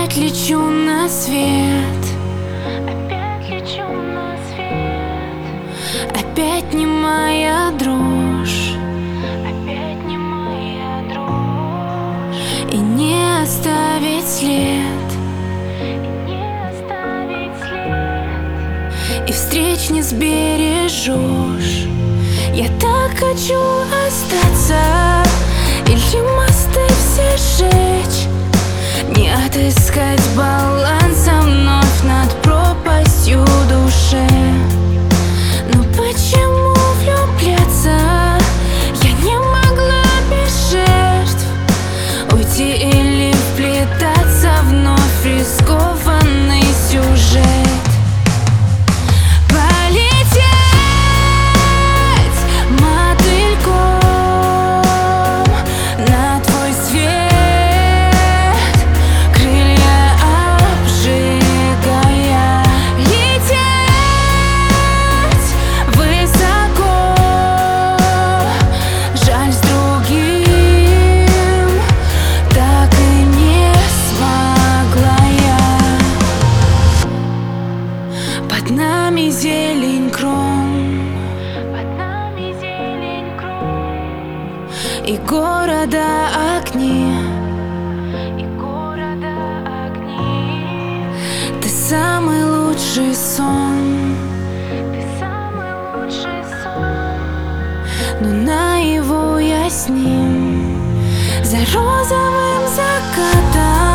Опять лечу на свет, опять лечу на свет. опять не моя дрожь, Опять не моя дрожь. и не оставить след, И не оставить след. и встреч не сбережешь. Я так хочу остаться, или мосты все сжечь, не отыскать баланса вновь над пропастью душе. Но почему влюбляться? Я не могла без жертв уйти или вплетаться вновь в рискованный сюжет. Под нами зелень крон, Под нами зелень крон. и города огни. И города огни. Ты самый лучший сон, Ты самый лучший сон. но наяву я с ним за розовым закатом.